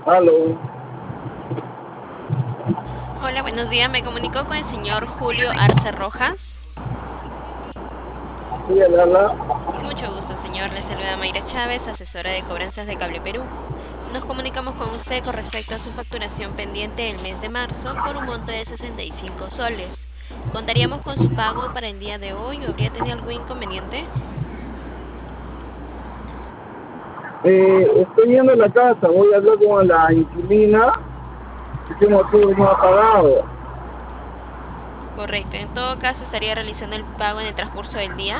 Aló, Hola, buenos días. Me comunicó con el señor Julio Arce Rojas. sí, él habla. Mucho gusto, señor. Le saluda Mayra Chávez, asesora de cobranzas de Cable Perú. Nos comunicamos con usted con respecto a su facturación pendiente del mes de marzo por un monto de 65 soles. ¿Contaríamos con su pago para el día de hoy o habría tenido algún inconveniente? Estoy yendo a la casa, voy a hablar con la inquilina. ¿Qué motivo no ha pagado? Correcto. En todo caso, estaría realizando el pago en el transcurso del día.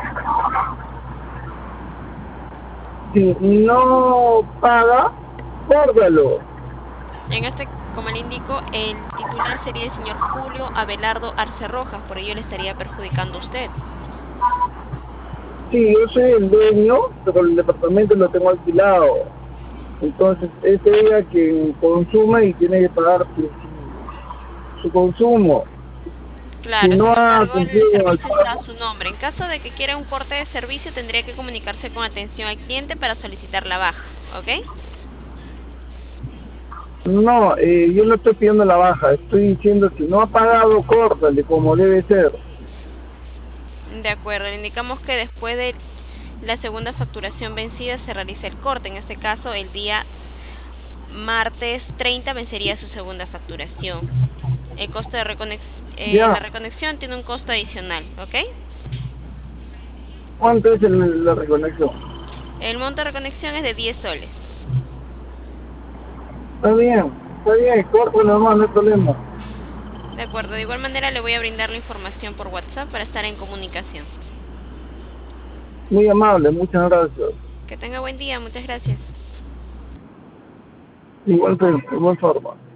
Si no paga, córdalo. Como le indico, el titular sería el señor Julio Abelardo Arce Rojas, por ello le estaría perjudicando a usted. Sí, yo soy el dueño, pero el departamento lo tengo alquilado. Entonces, es ella quien consume y tiene que pagar su consumo. Si Claro, no sin ha embargo, el cumplido con el servicio está a pago, su nombre. En caso de que quiera un corte de servicio, tendría que comunicarse con atención al cliente para solicitar la baja, ¿ok? no, yo no estoy pidiendo la baja, estoy diciendo si no ha pagado, córdale como debe ser. De acuerdo, le indicamos que después de la segunda facturación vencida se realiza el corte. En este caso, el día martes 30 vencería su segunda facturación. El costo de la Ya, reconexión tiene un costo adicional, ¿ok? ¿cuánto es la reconexión? El monto de reconexión es de 10 soles. Está bien, corto nomás, no hay problema. De acuerdo, de igual manera le voy a brindar la información por WhatsApp para estar en comunicación. Muy amable, muchas gracias. Que tenga buen día, muchas gracias. Igual, de igual forma.